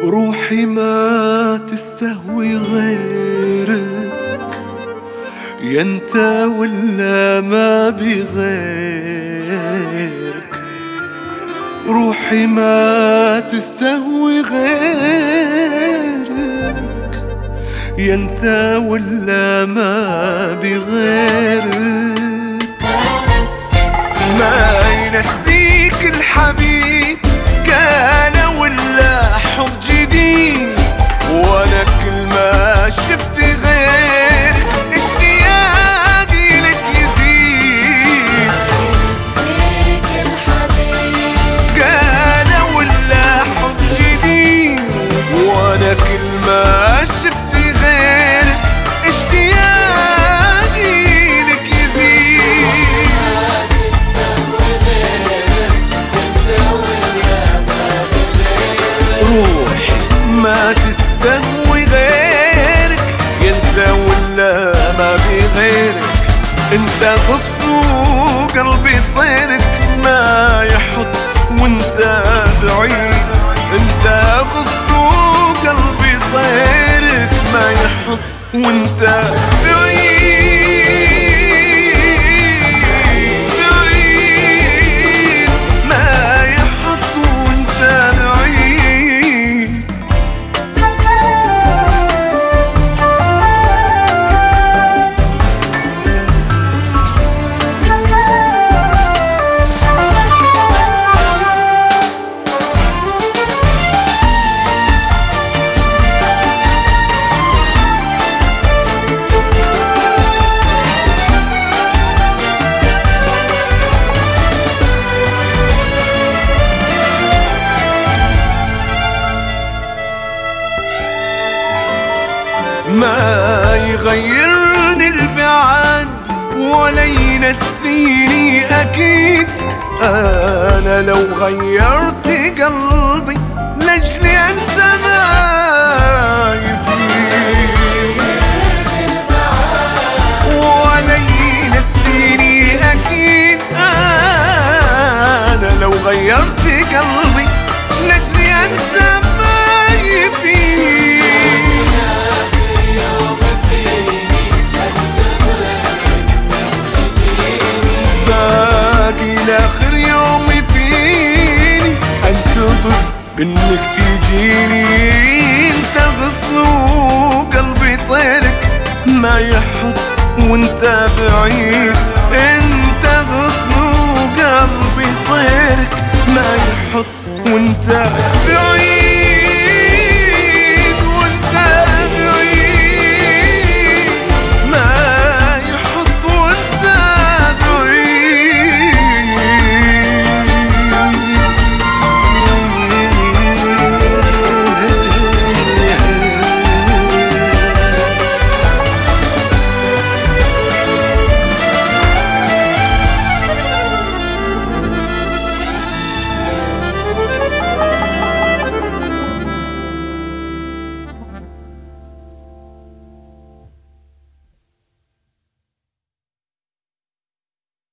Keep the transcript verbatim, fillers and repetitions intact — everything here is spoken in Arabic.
روحي ما تستهوي غيرك، يا انت ولا ما بغيرك. روحي ما تستهوي غيرك، يا انت ولا ما بغيرك. ما ينسيك الحبيب كان ولا حب جديد، وانا كل ما شفت غيرك اشتياقي لك يزيد. ينسيك الحبيب كان ولا حب جديد، وانا كل ما شفت غيرك اشتياقي لك يزيد. روحي ما تستهوي غيرك، يا انت ولا ما بغيرك. انت غصن وقلبي طيرك ما يحط وانت بعيد. انت غصن وقلبي طيرك ما يحط وانت بعيد بعيد، ما يحط وانت بعيد. ما يغيرني البعد ولا ينسيني أكيد. أنا لو غيرت قلبي لأجلي أنسى ما يفيد، ولا ينسيني أكيد. أنا لو غيرت قلبي لأجلي أنسى ما يفيد. لاخر يوم فيني انتظر انك تجيني. انت غصن وقلبي طيرك ما يحط وانت بعيد. انت غصن وقلبي طيرك ما يحط وانت بعيد.